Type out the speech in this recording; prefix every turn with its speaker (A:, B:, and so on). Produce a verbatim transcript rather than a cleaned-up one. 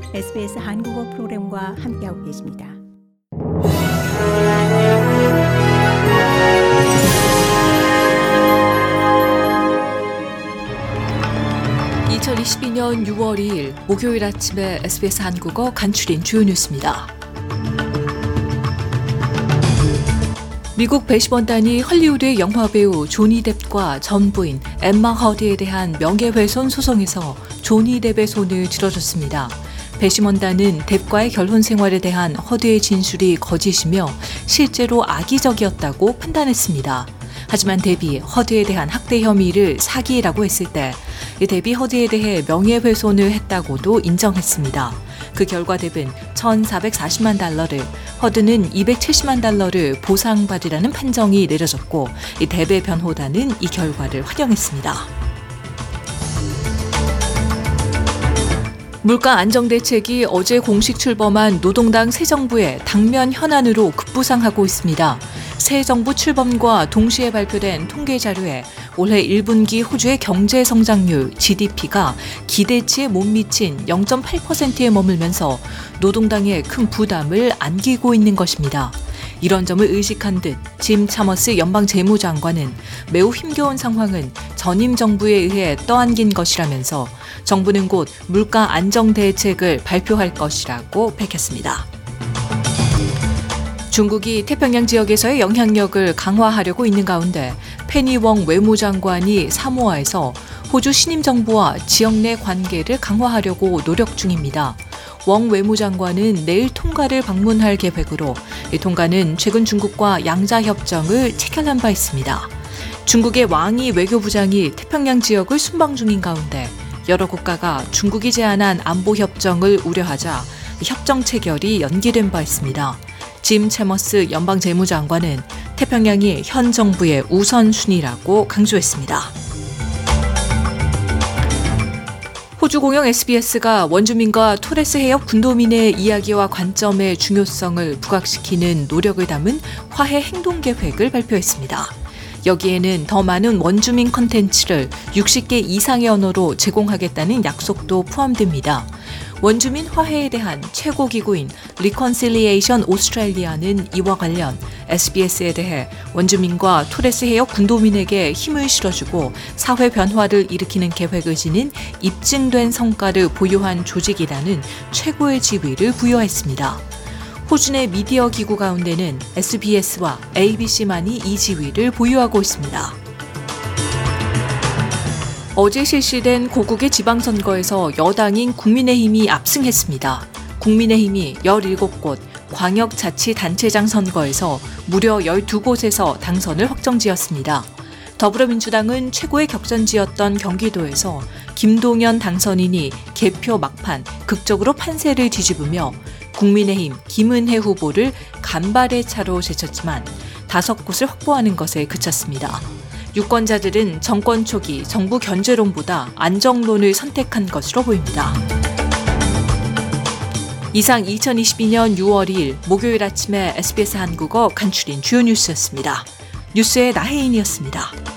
A: 에스비에스 한국어 프로그램과 함께하고 계십니다.
B: 이천이십이 년 유월 이일 목요일 아침에 에스비에스 한국어 간추린 주요 뉴스입니다. 미국 배심원단이 헐리우드 영화배우 조니 뎁과 전 부인 엠마 허드에 대한 명예훼손 소송에서 조니 뎁의 손을 들어줬습니다. 배심원단은 뎁과의 결혼 생활에 대한 허드의 진술이 거짓이며 실제로 악의적이었다고 판단했습니다. 하지만 뎁이 허드에 대한 학대 혐의를 사기라고 했을 때 뎁이 허드에 대해 명예훼손을 했다고도 인정했습니다. 그 결과 뎁은 천사백사십만 달러를, 허드는 이백칠십만 달러를 보상받으라는 판정이 내려졌고 이 뎁의 변호단은 이 결과를 환영했습니다. 물가 안정 대책이 어제 공식 출범한 노동당 새 정부의 당면 현안으로 급부상하고 있습니다. 새 정부 출범과 동시에 발표된 통계 자료에 올해 일 분기 호주의 경제 성장률 지디피가 기대치에 못 미친 영 점 팔 퍼센트에 머물면서 노동당에 큰 부담을 안기고 있는 것입니다. 이런 점을 의식한 듯 짐 차머스 연방 재무장관은 매우 힘겨운 상황은 전임 정부에 의해 떠안긴 것이라면서 정부는 곧 물가 안정 대책을 발표할 것이라고 밝혔습니다. 중국이 태평양 지역에서의 영향력을 강화하려고 있는 가운데 페니 웡 외무장관이 사모아에서 호주 신임 정부와 지역 내 관계를 강화하려고 노력 중입니다. 웡 외무장관은 내일 통가를 방문할 계획으로 이 통가는 최근 중국과 양자협정을 체결한 바 있습니다. 중국의 왕이 외교부장이 태평양 지역을 순방 중인 가운데 여러 국가가 중국이 제안한 안보협정을 우려하자 협정 체결이 연기된 바 있습니다. 짐 채머스 연방 재무장관은 태평양이 현 정부의 우선순위라고 강조했습니다. 호주 공영 에스비에스가 원주민과 토레스 해협 군도민의 이야기와 관점의 중요성을 부각시키는 노력을 담은 화해 행동 계획을 발표했습니다. 여기에는 더 많은 원주민 콘텐츠를 육십 개 이상의 언어로 제공하겠다는 약속도 포함됩니다. 원주민 화해에 대한 최고 기구인 리컨실리에이션 오스트레일리아는 이와 관련 에스비에스에 대해 원주민과 토레스 해협 군도민에게 힘을 실어주고 사회 변화를 일으키는 계획을 지닌 입증된 성과를 보유한 조직이라는 최고의 지위를 부여했습니다. 호주 내 미디어 기구 가운데는 에스비에스와 에이비씨만이 이 지위를 보유하고 있습니다. 어제 실시된 고국의 지방선거에서 여당인 국민의힘이 압승했습니다. 국민의힘이 열일곱 곳 광역자치단체장 선거에서 무려 열두 곳에서 당선을 확정지었습니다. 더불어민주당은 최고의 격전지였던 경기도에서 김동연 당선인이 개표 막판 극적으로 판세를 뒤집으며 국민의힘 김은혜 후보를 간발의 차로 제쳤지만 다섯 곳을 확보하는 것에 그쳤습니다. 유권자들은 정권 초기 정부 견제론보다 안정론을 선택한 것으로 보입니다. 이상 이천이십이 년 유월 이일 목요일 아침에 에스비에스 한국어 간추린 주요 뉴스였습니다. 뉴스의 나혜인이었습니다.